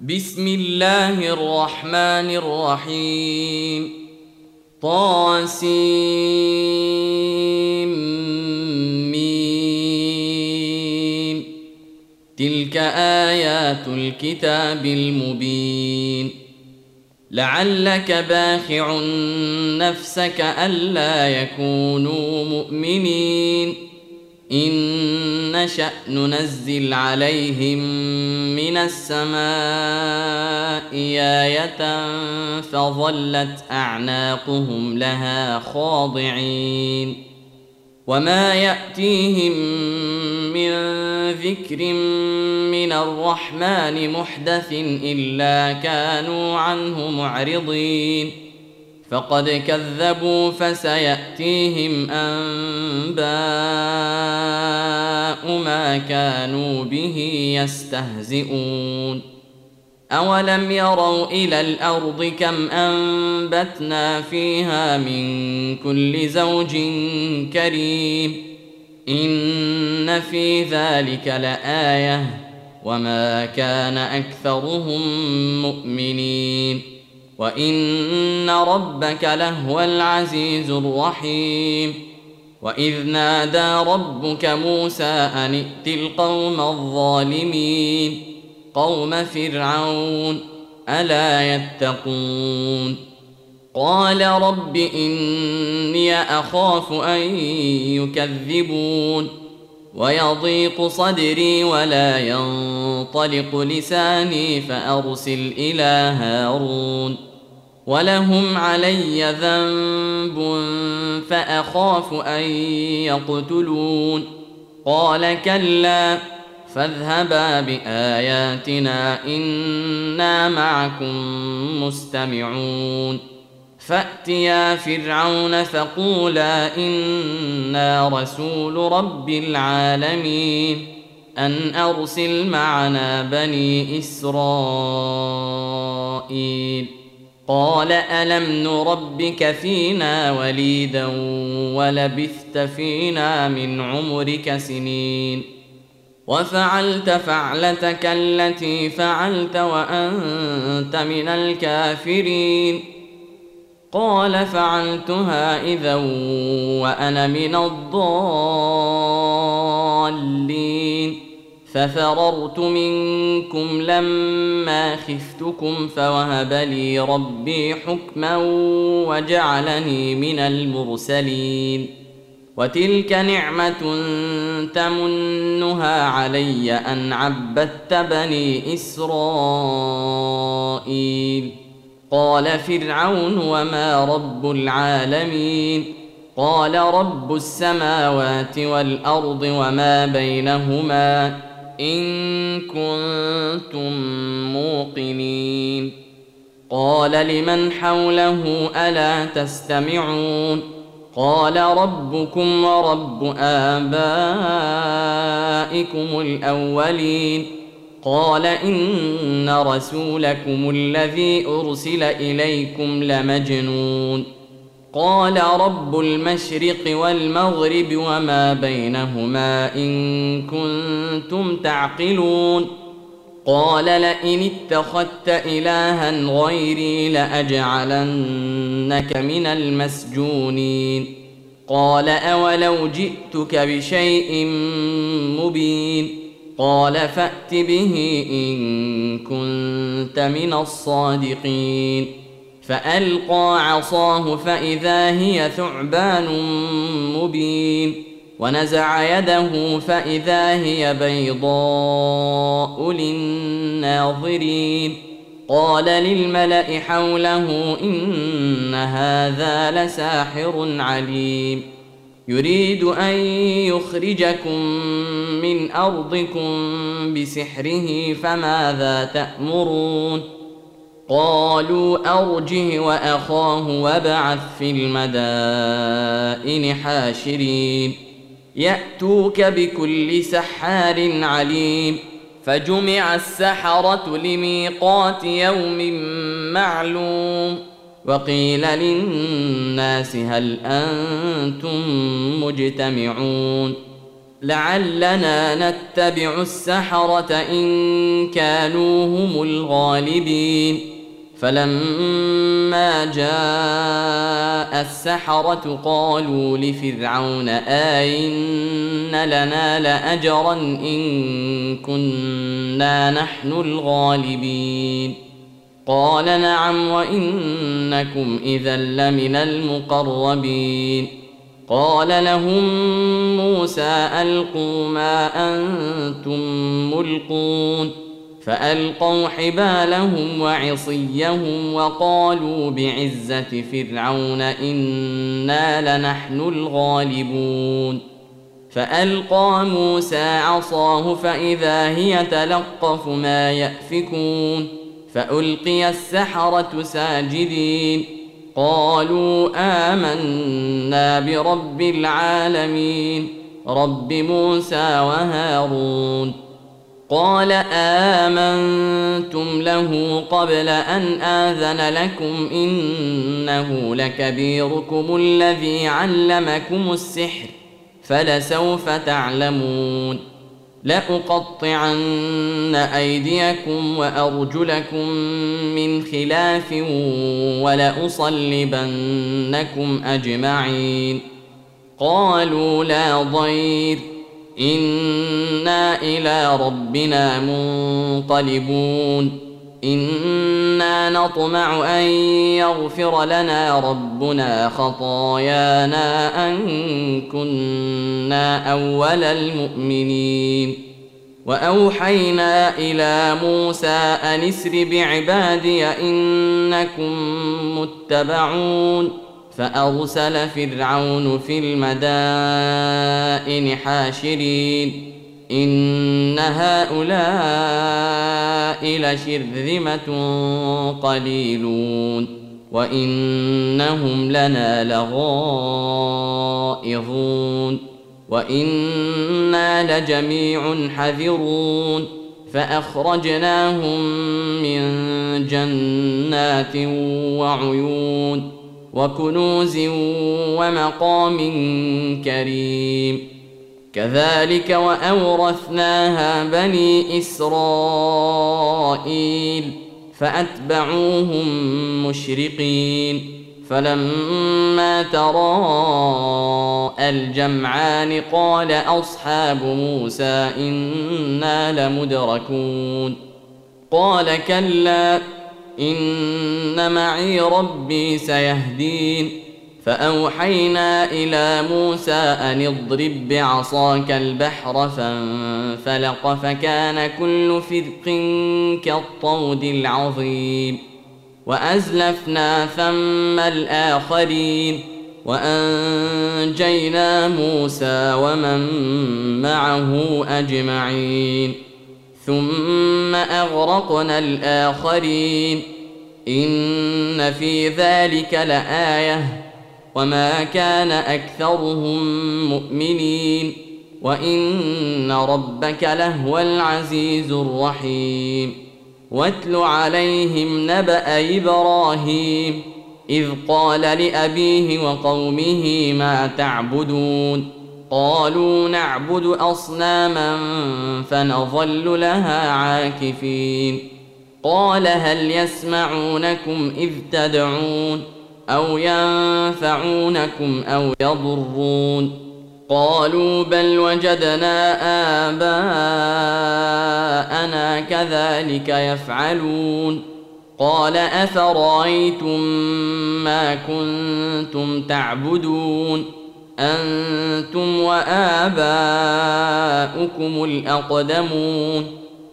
بسم الله الرحمن الرحيم طاسيم تلك آيات الكتاب المبين لعلك باخع نفسك ألا يكونوا مؤمنين إن نشأ ننزل عليهم من السماء آية فظلت أعناقهم لها خاضعين وما يأتيهم من ذكر من الرحمن محدث إلا كانوا عنه معرضين فقد كذبوا فسيأتيهم أنباء ما كانوا به يستهزئون أولم يروا إلى الأرض كم أنبتنا فيها من كل زوج كريم إن في ذلك لآية وما كان أكثرهم مؤمنين وإن ربك لهو العزيز الرحيم وإذ نادى ربك موسى أن ائت القوم الظالمين قوم فرعون ألا يتقون قال رب إني أخاف أن يكذبون ويضيق صدري ولا ينطلق لساني فأرسل إلى هارون ولهم علي ذنب فأخاف أن يقتلون قال كلا فاذهبا بآياتنا إنا معكم مستمعون فأتيا فرعون فقولا إنا رسول رب العالمين أن أرسل معنا بني إسرائيل قال ألم نربك فينا وليدا ولبثت فينا من عمرك سنين وفعلت فعلتك التي فعلت وأنت من الكافرين قال فعلتها إذا وأنا من الضالين ففررت منكم لما خفتكم فوهب لي ربي حكما وجعلني من المرسلين وتلك نعمة تمنها علي أن عبدت بني إسرائيل قال فرعون وما رب العالمين قال رب السماوات والأرض وما بينهما إن كنتم موقنين قال لمن حوله ألا تستمعون قال ربكم ورب آبائكم الأولين قال إن رسولكم الذي أرسل إليكم لمجنون قال رب المشرق والمغرب وما بينهما إن كنتم تعقلون قال لئن اتخذت إلها غيري لأجعلنك من المسجونين قال أولو جئتك بشيء مبين قال فأت به إن كنت من الصادقين فألقى عصاه فإذا هي ثعبان مبين ونزع يده فإذا هي بيضاء للناظرين قال للملأ حوله إن هذا لساحر عليم يريد أن يخرجكم من أرضكم بسحره فماذا تأمرون قالوا أرجه وأخاه وابعث في المدائن حاشرين يأتوك بكل سحار عليم فجمع السحرة لميقات يوم معلوم وقيل للناس هل أنتم مجتمعون لعلنا نتبع السحرة إن كانوا هم الغالبين. فلما جاء السحرة قالوا لفرعون أئن لنا لأجرا إن كنا نحن الغالبين. قال نعم وإنكم إذا لمن المقربين. قال لهم موسى ألقوا ما أنتم ملقون. فألقوا حبالهم وعصيهم وقالوا بعزة فرعون إنا لنحن الغالبون. فألقى موسى عصاه فإذا هي تلقف ما يأفكون. فألقي السحرة ساجدين قالوا آمنا برب العالمين رب موسى وهارون. قال آمنتم له قبل أن آذن لكم إنه لكبيركم الذي علمكم السحر فلسوف تعلمون. لأقطعن أيديكم وأرجلكم من خلاف ولأصلبنكم أجمعين. قالوا لا ضير إنا إلى ربنا منقلبون. إنا نطمع أن يغفر لنا ربنا خطايانا أن كنا أول المؤمنين. وأوحينا إلى موسى أن اسر بعبادي إنكم متبعون. فأرسل فرعون في المدائن حاشرين إن هؤلاء لشرذمة قليلون وإنهم لنا لغائظون وإنا لجميع حذرون. فأخرجناهم من جنات وعيون وكنوز ومقام كريم. كذلك وأورثناها بني إسرائيل فأتبعوهم مشرقين. فلما تراءى الجمعان قال أصحاب موسى إنا لمدركون. قال كلا إن معي ربي سيهدين. فأوحينا إلى موسى أن اضرب بعصاك البحر فانفلق فكان كل فرق كالطود العظيم. وأزلفنا ثم الآخرين وأنجينا موسى ومن معه أجمعين. ثم أغرقنا الآخرين. إن في ذلك لآية وما كان أكثرهم مؤمنين وإن ربك لهو العزيز الرحيم. واتل عليهم نبأ إبراهيم إذ قال لأبيه وقومه ما تعبدون. قالوا نعبد أصناما فنظل لها عاكفين. قال هل يسمعونكم إذ تدعون أو ينفعونكم أو يضرون. قالوا بل وجدنا آباءنا كذلك يفعلون. قال أفرأيتم ما كنتم تعبدون أنتم وآباؤكم الأقدمون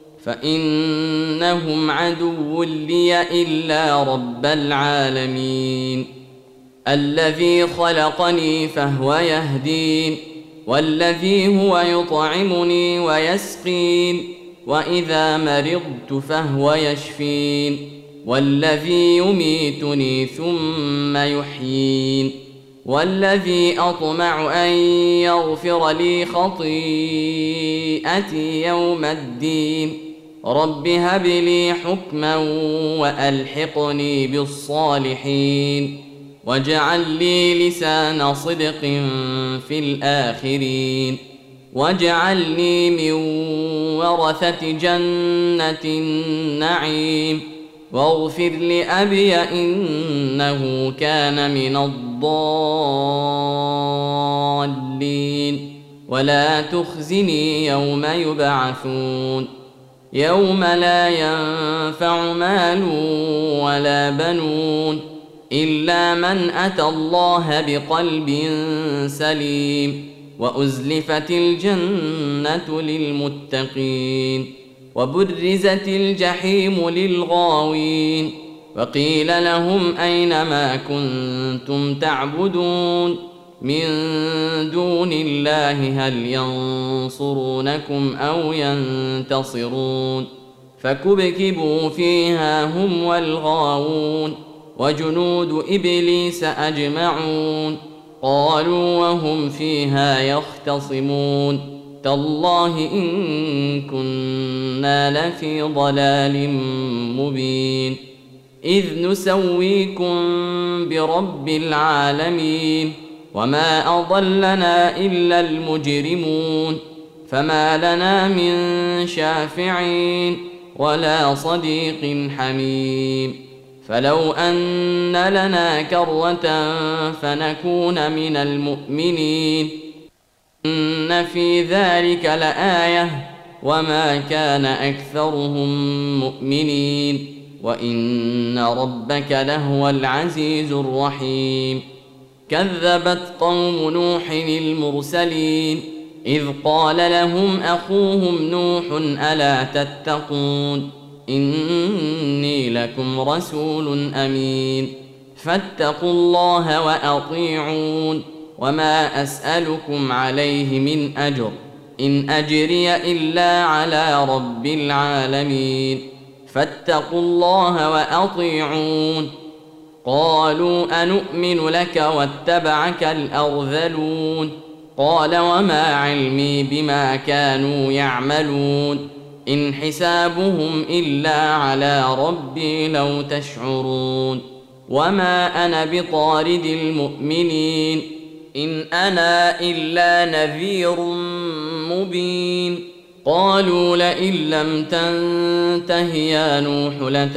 فإنهم عدو لي إلا رب العالمين. الذي خلقني فهو يهدين والذي هو يطعمني ويسقين وإذا مرضت فهو يشفين والذي يميتني ثم يحيين والذي أطمع أن يغفر لي خطيئتي يوم الدين. رب هب لي حكما وألحقني بالصالحين واجعل لي لسان صدق في الآخرين. واجعلني من ورثة جنة النعيم واغفر لأبي إنه كان من الضالين ولا تخزني يوم يبعثون يوم لا ينفع مال ولا بنون إلا من أتى الله بقلب سليم وأزلفت الجنة للمتقين وبرزت الجحيم للغاوين وقيل لهم أين ما كنتم تعبدون من دون الله هل ينصرونكم أو ينتصرون فكبكبوا فيها هم والغاوون وجنود إبليس أجمعون قالوا وهم فيها يختصمون تالله إن كنا لفي ضلال مبين إذ نسويكم برب العالمين وما أضلنا إلا المجرمون فما لنا من شافعين ولا صديق حميم فلو أن لنا كرة فنكون من المؤمنين إن في ذلك لآية وما كان أكثرهم مؤمنين وإن ربك لهو العزيز الرحيم كذبت قوم نوح المرسلين إذ قال لهم أخوهم نوح ألا تتقون إني لكم رسول أمين فاتقوا الله وأطيعون وما أسألكم عليه من أجر إن أجري إلا على رب العالمين فاتقوا الله وأطيعون قالوا أنؤمن لك واتبعك الأرذلون قال وما علمي بما كانوا يعملون إن حسابهم إلا على ربي لو تشعرون وما أنا بطارد المؤمنين إن أنا إلا نذير مبين قالوا لئن لم تنته يا نوح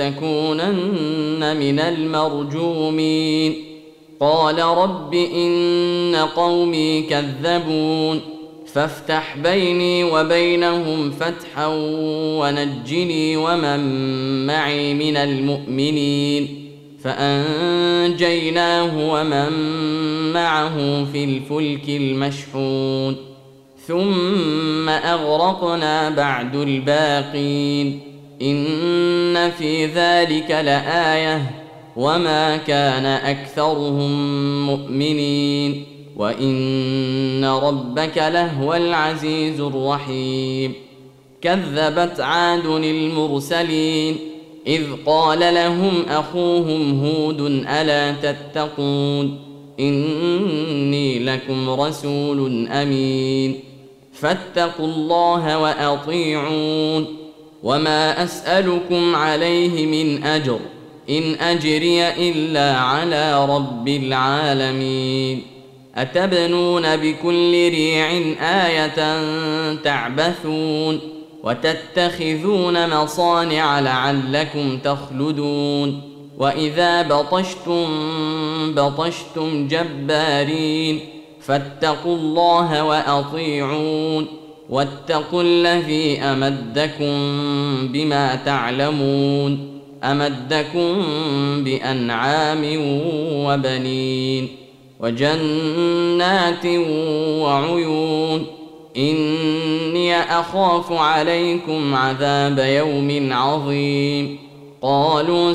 لتكونن من المرجومين قال رب إن قومي كذبون فافتح بيني وبينهم فتحا ونجني ومن معي من المؤمنين فأنجيناه ومن معه في الفلك المشحون ثم أغرقنا بعد الباقين إن في ذلك لآية وما كان أكثرهم مؤمنين وإن ربك لهو العزيز الرحيم كذبت عاد المرسلين إذ قال لهم أخوهم هود ألا تتقون إني لكم رسول أمين فاتقوا الله وأطيعون وما أسألكم عليه من أجر إن أجري إلا على رب العالمين أتبنون بكل ريع آية تعبثون وتتخذون مصانع لعلكم تخلدون وإذا بطشتم بطشتم جبارين فاتقوا الله وأطيعون واتقوا الذي أمدكم بما تعلمون أمدكم بأنعام وبنين وجنات وعيون إني أخاف عليكم عذاب يوم عظيم قالوا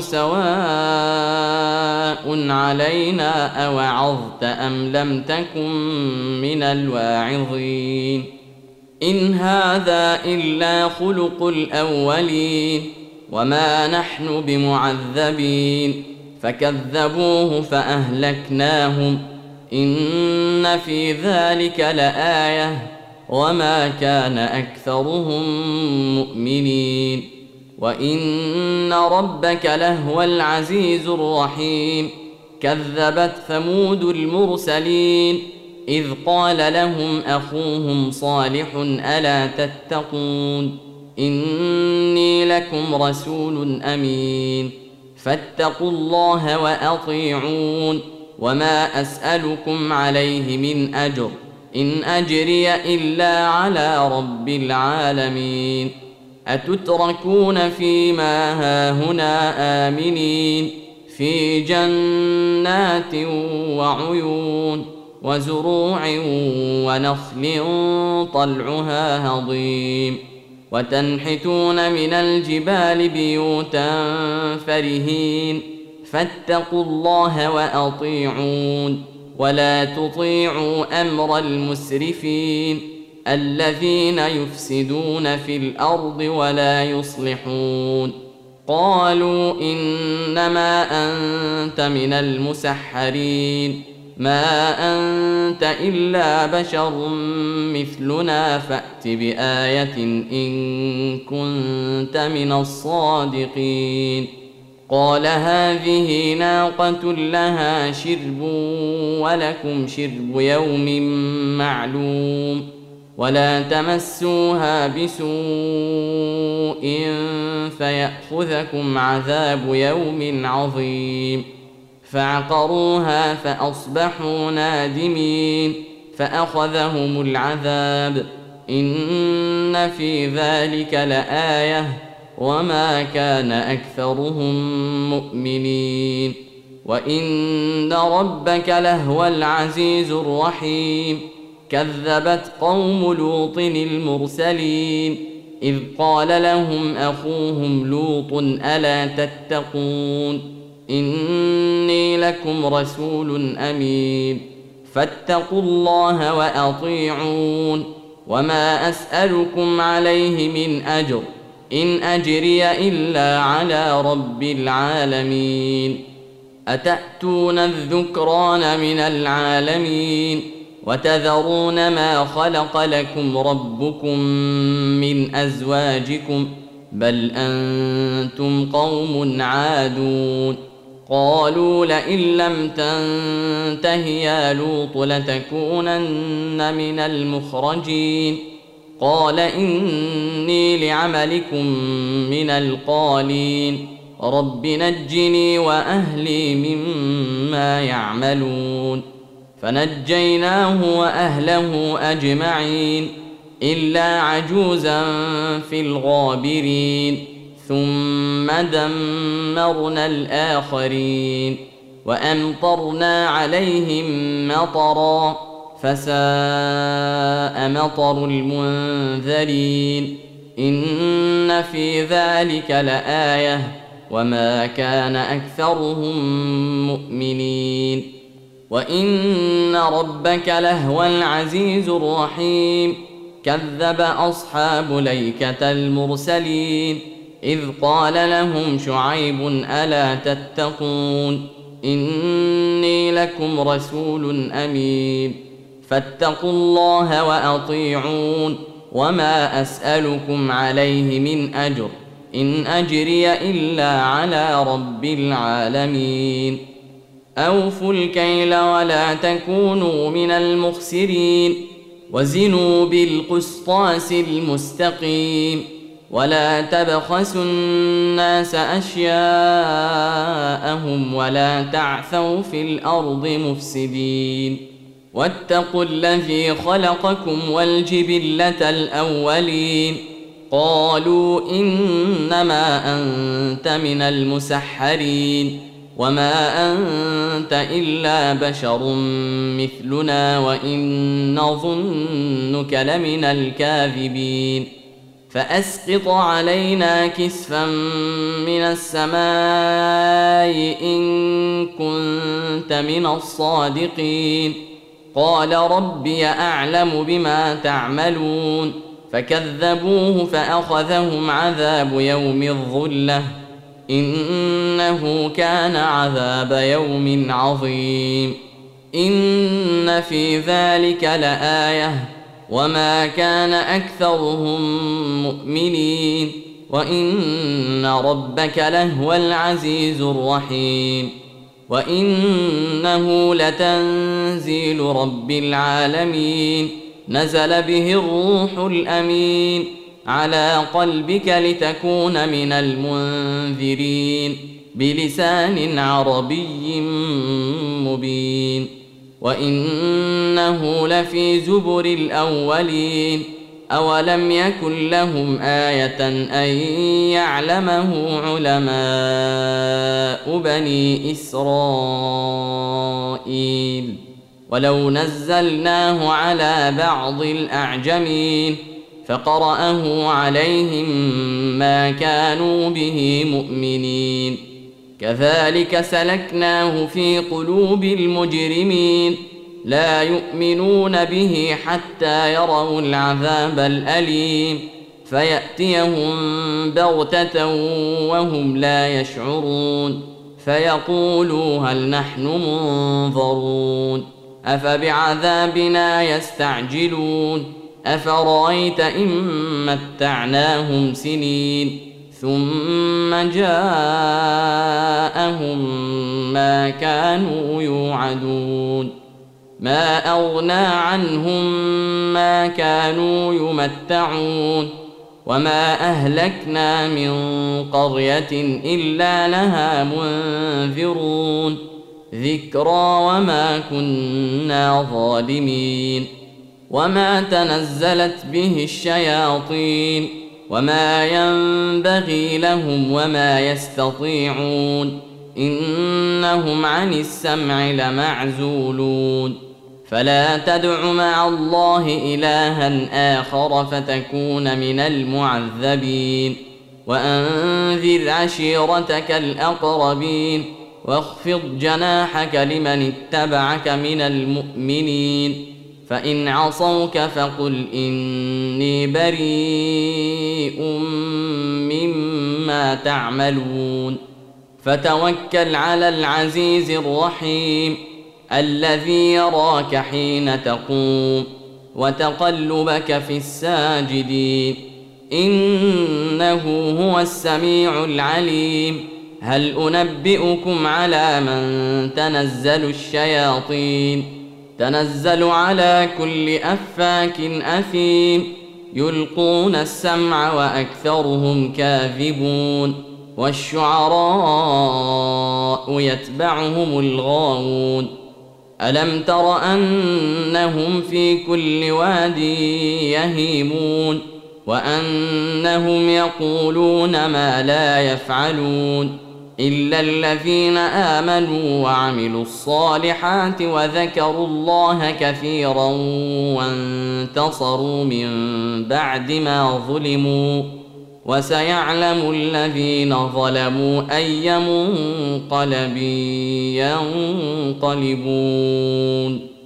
سواء علينا أوعظت أم لم تكن من الواعظين إن هذا إلا خلق الأولين وما نحن بمعذبين فكذبوه فأهلكناهم إن في ذلك لآية وما كان أكثرهم مؤمنين وإن ربك لهو العزيز الرحيم كذبت ثمود المرسلين إذ قال لهم أخوهم صالح ألا تتقون إني لكم رسول أمين فاتقوا الله وأطيعون وما أسألكم عليه من أجر إن أجري إلا على رب العالمين أتتركون فيما هاهنا آمنين في جنات وعيون وزروع ونخل طلعها هضيم وتنحتون من الجبال بيوتا فرهين فاتقوا الله وأطيعون ولا تطيعوا أمر المسرفين الذين يفسدون في الأرض ولا يصلحون قالوا إنما أنت من المسحرين ما أنت إلا بشر مثلنا فأت بآية إن كنت من الصادقين قال هذه ناقة لها شرب ولكم شرب يوم معلوم ولا تمسوها بسوء فيأخذكم عذاب يوم عظيم فعقروها فأصبحوا نادمين فأخذهم العذاب إن في ذلك لآية وما كان أكثرهم مؤمنين وإن ربك لهو العزيز الرحيم كذبت قوم لوط المرسلين إذ قال لهم أخوهم لوط ألا تتقون إني لكم رسول أمين فاتقوا الله وأطيعون وما أسألكم عليه من أجر إن أجري إلا على رب العالمين أتأتون الذكران من العالمين وتذرون ما خلق لكم ربكم من أزواجكم بل أنتم قوم عادون قالوا لئن لم تنته يا لوط لتكونن من المخرجين قال إني لعملكم من القالين رب نجني وأهلي مما يعملون فنجيناه وأهله أجمعين إلا عجوزا في الغابرين ثم دمرنا الآخرين وأمطرنا عليهم مطرا فساء مطر المنذرين إن في ذلك لآية وما كان أكثرهم مؤمنين وإن ربك لهو العزيز الرحيم كذب أصحاب الأيكة المرسلين إذ قال لهم شعيب ألا تتقون إني لكم رسول أمين فاتقوا الله وأطيعون وما أسألكم عليه من أجر إن أجري إلا على رب العالمين أوفوا الكيل ولا تكونوا من المخسرين وزنوا بالقسطاس المستقيم ولا تبخسوا الناس أشياءهم ولا تعثوا في الأرض مفسدين واتقوا الذي خلقكم والجبلة الأولين قالوا إنما أنت من المسحرين وما أنت إلا بشر مثلنا وإن نظنك لمن الكاذبين فأسقط علينا كسفا من السماء إن كنت من الصادقين قال ربي أعلم بما تعملون فكذبوه فأخذهم عذاب يوم الظلة إنه كان عذاب يوم عظيم إن في ذلك لآية وما كان أكثرهم مؤمنين وإن ربك لهو العزيز الرحيم وإنه لتنزيل رب العالمين نزل به الروح الأمين على قلبك لتكون من المنذرين بلسان عربي مبين وإنه لفي زبر الأولين أولم يكن لهم آية أن يعلمه علماء بني إسرائيل ولو نزلناه على بعض الأعجمين فقرأه عليهم ما كانوا به مؤمنين كذلك سلكناه في قلوب المجرمين لا يؤمنون به حتى يروا العذاب الأليم فيأتيهم بغتة وهم لا يشعرون فيقولوا هل نحن منظرون أفبعذابنا يستعجلون أفرأيت إن متعناهم سنين ثم جاءهم ما كانوا يوعدون ما أغنى عنهم ما كانوا يمتعون وما أهلكنا من قرية إلا لها منذرون ذكرى وما كنا ظالمين وما تنزلت به الشياطين وما ينبغي لهم وما يستطيعون إنهم عن السمع لمعزولون فلا تدع مع الله إلها آخر فتكون من المعذبين وأنذر عشيرتك الأقربين واخفض جناحك لمن اتبعك من المؤمنين فإن عصوك فقل إني بريء مما تعملون فتوكل على العزيز الرحيم الذي يراك حين تقوم وتقلبك في الساجدين إنه هو السميع العليم هل أنبئكم على من تنزل الشياطين تنزل على كل أفاك أثيم يلقون السمع وأكثرهم كاذبون والشعراء يتبعهم الغاوون ألم تر أنهم في كل واد يهيمون وأنهم يقولون ما لا يفعلون إلا الذين آمنوا وعملوا الصالحات وذكروا الله كثيرا وانتصروا من بعد ما ظلموا وسيعلم الذين ظلموا أي منقلب ينقلبون